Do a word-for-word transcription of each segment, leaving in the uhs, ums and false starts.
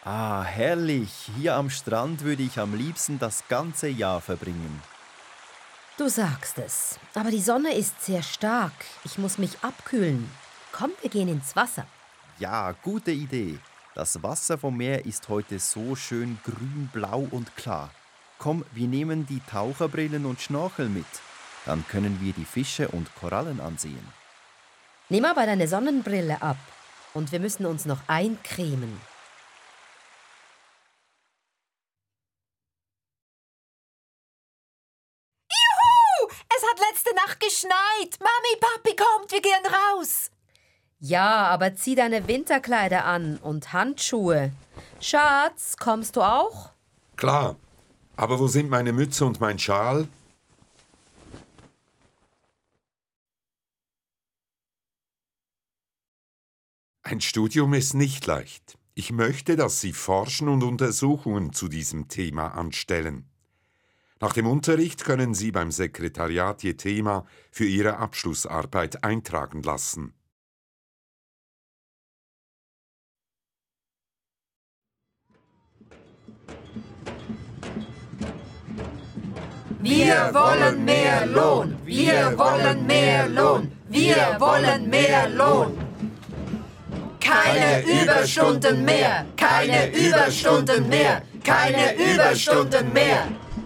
Ah, herrlich. Hier am Strand würde ich am liebsten das ganze Jahr verbringen. Du sagst es. Aber die Sonne ist sehr stark. Ich muss mich abkühlen. Komm, wir gehen ins Wasser. Ja, gute Idee. Das Wasser vom Meer ist heute so schön grün, blau und klar. Komm, wir nehmen die Taucherbrillen und Schnorchel mit. Dann können wir die Fische und Korallen ansehen. Nimm aber deine Sonnenbrille ab. Und wir müssen uns noch eincremen. Es hat letzte Nacht geschneit. Mami, Papi, kommt, wir gehen raus. Ja, aber zieh deine Winterkleider an und Handschuhe. Schatz, kommst du auch? Klar. Aber wo sind meine Mütze und mein Schal? Ein Studium ist nicht leicht. Ich möchte, dass Sie forschen und Untersuchungen zu diesem Thema anstellen. Nach dem Unterricht können Sie beim Sekretariat Ihr Thema für Ihre Abschlussarbeit eintragen lassen. Wir wollen mehr Lohn. Wir wollen mehr Lohn. Wir wollen mehr Lohn. Keine Überstunden mehr. Keine Überstunden mehr. Keine Überstunden mehr.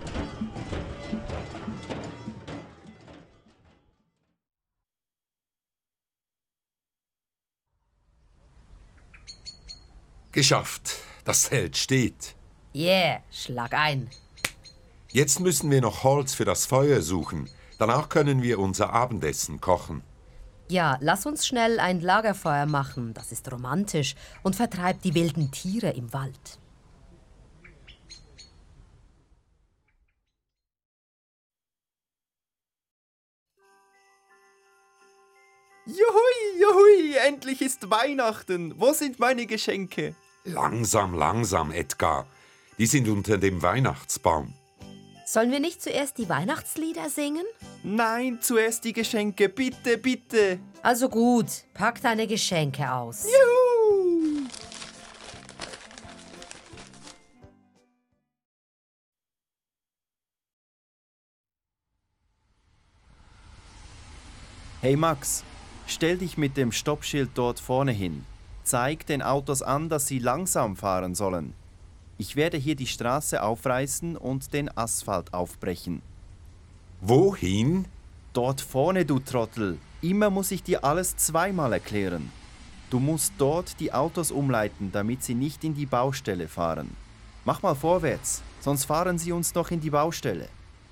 Geschafft. Das Zelt steht. Yeah, schlag ein. Jetzt müssen wir noch Holz für das Feuer suchen. Danach können wir unser Abendessen kochen. Ja, lass uns schnell ein Lagerfeuer machen. Das ist romantisch und vertreibt die wilden Tiere im Wald. Juhui, juhui, endlich ist Weihnachten. Wo sind meine Geschenke? Langsam, langsam, Edgar. Die sind unter dem Weihnachtsbaum. Sollen wir nicht zuerst die Weihnachtslieder singen? Nein, zuerst die Geschenke, bitte, bitte. Also gut, pack deine Geschenke aus. Juhu! Hey Max, stell dich mit dem Stoppschild dort vorne hin. Zeig den Autos an, dass sie langsam fahren sollen. Ich werde hier die Straße aufreißen und den Asphalt aufbrechen. Wohin? Dort vorne, du Trottel. Immer muss ich dir alles zweimal erklären. Du musst dort die Autos umleiten, damit sie nicht in die Baustelle fahren. Mach mal vorwärts, sonst fahren sie uns noch in die Baustelle.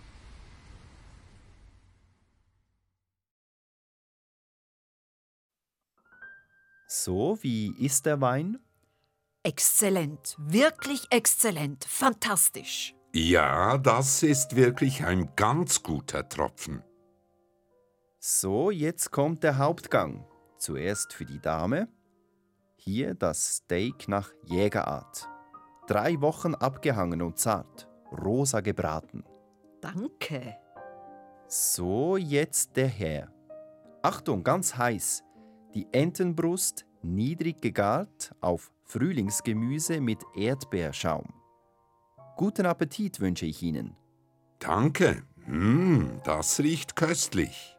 So, wie ist der Wein? Exzellent, wirklich exzellent, fantastisch. Ja, das ist wirklich ein ganz guter Tropfen. So, jetzt kommt der Hauptgang. Zuerst für die Dame. Hier das Steak nach Jägerart. Drei Wochen abgehangen und zart, rosa gebraten. Danke. So, jetzt der Herr. Achtung, ganz heiß. Die Entenbrust niedrig gegart auf Frühlingsgemüse mit Erdbeerschaum. Guten Appetit wünsche ich Ihnen. Danke. Mm, das riecht köstlich.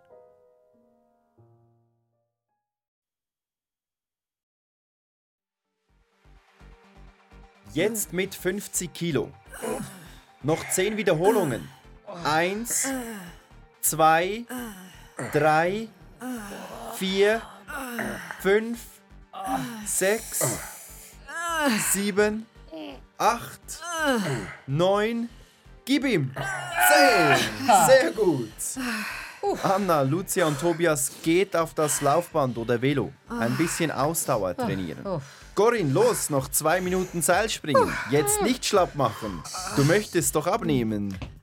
Jetzt mit fünfzig Kilo. Noch zehn Wiederholungen. Eins, zwei, drei, vier, fünf, sechs, sieben, acht, neun, gib ihm! Zehn! Sehr gut! Anna, Lucia und Tobias, geht auf das Laufband oder Velo. Ein bisschen Ausdauer trainieren. Corinne, los, noch zwei Minuten Seilspringen. Jetzt nicht schlapp machen. Du möchtest doch abnehmen.